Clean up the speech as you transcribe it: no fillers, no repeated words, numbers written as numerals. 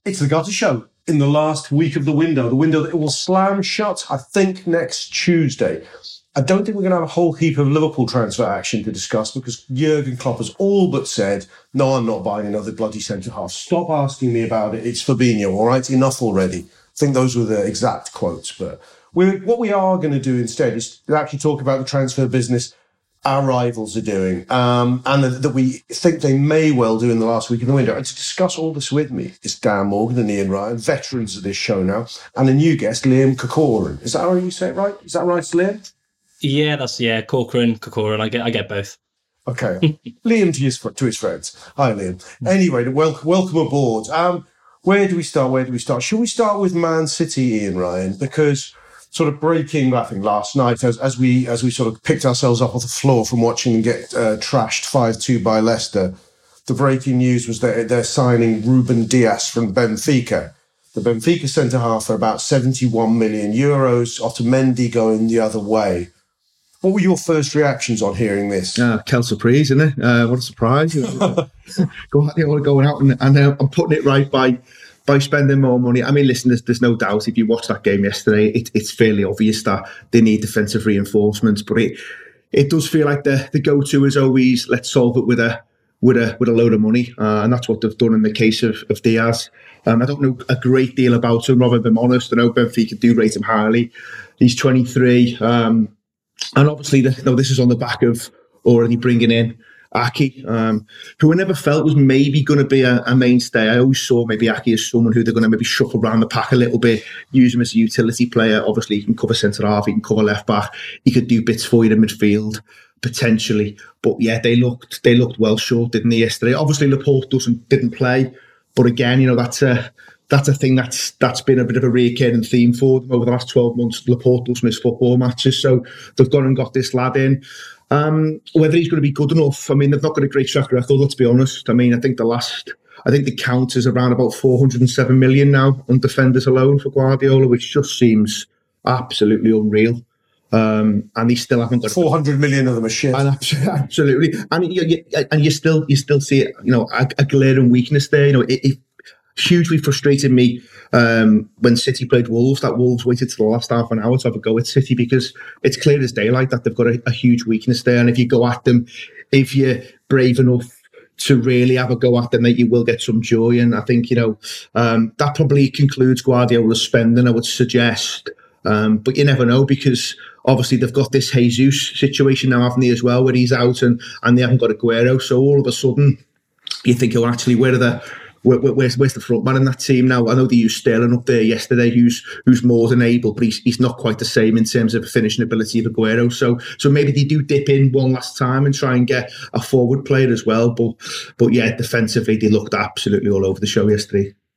It's the Gutter Show in the last week of the window that will slam shut, I think, next Tuesday. I don't think we're going to have a whole heap of Liverpool transfer action to discuss because Jurgen Klopp has all but said, no, I'm not buying another bloody centre-half. Stop asking me about it. It's Fabinho, all right? Enough already. I think those were the exact quotes. But what we are going to do instead is actually talk about the transfer business our rivals are doing, and that we think they may well do in the last week of the window. And to discuss all this with me is Dan Morgan and Ian Ryan, veterans of this show now, and a new guest, Liam Corcoran. Is that how you say it right? Is that right, Liam? Yeah, Corcoran. I get both. Okay. Liam to his friends. Hi, Liam. Anyway, welcome aboard. Where do we start? Should we start with Man City, Ian Ryan? Because sort of breaking, I think, last night as we sort of picked ourselves up off the floor from watching them get trashed 5-2 by Leicester, the breaking news was that they're signing Ruben Dias from Benfica. The Benfica centre-half for about 71 million euros, Otamendi going the other way. What were your first reactions on hearing this? Quelle surprise, isn't it? What a surprise. Going out and putting it right by spending more money. I mean, listen, there's no doubt if you watch that game yesterday, it's fairly obvious that they need defensive reinforcements, but it does feel like the go-to is always, let's solve it with a load of money. And that's what they've done in the case of Diaz. I don't know a great deal about him, rather, if I'm honest. I know Benfica do rate him highly. He's 23. And obviously, this is on the back of already bringing in Aki, who I never felt was maybe going to be a mainstay. I always saw maybe Aki as someone who they're going to maybe shuffle around the pack a little bit, use him as a utility player. Obviously, he can cover centre-half, he can cover left-back, he could do bits for you in midfield, potentially. But yeah, they looked well short, didn't they, yesterday? Obviously, Laporte didn't play, but again, that's a thing that's been a bit of a recurring theme for them over the last 12 months. Laporte does miss football matches, so they've gone and got this lad in. Whether he's going to be good enough, I mean, they've not got a great track record, let's be honest. I mean, I think the count is around about 407 million now on defenders alone for Guardiola, which just seems absolutely unreal. And he still haven't got 400 million of them are shit. And absolutely, and you still see it, a glaring weakness there. It hugely frustrated me when City played Wolves, that Wolves waited to the last half an hour to have a go at City, because it's clear as daylight that they've got a huge weakness there. And if you go at them, if you're brave enough to really have a go at them, that you will get some joy. And I think, that probably concludes Guardiola's spending, I would suggest. But you never know, because obviously they've got this Jesus situation now, haven't they, as well, where he's out and they haven't got Aguero. So all of a sudden you think, oh, actually, where's the front man in that team now? I know they used Sterling up there yesterday, who's more than able, but he's not quite the same in terms of finishing ability of Aguero. So maybe they do dip in one last time and try and get a forward player as well. But yeah, defensively they looked absolutely all over the show yesterday.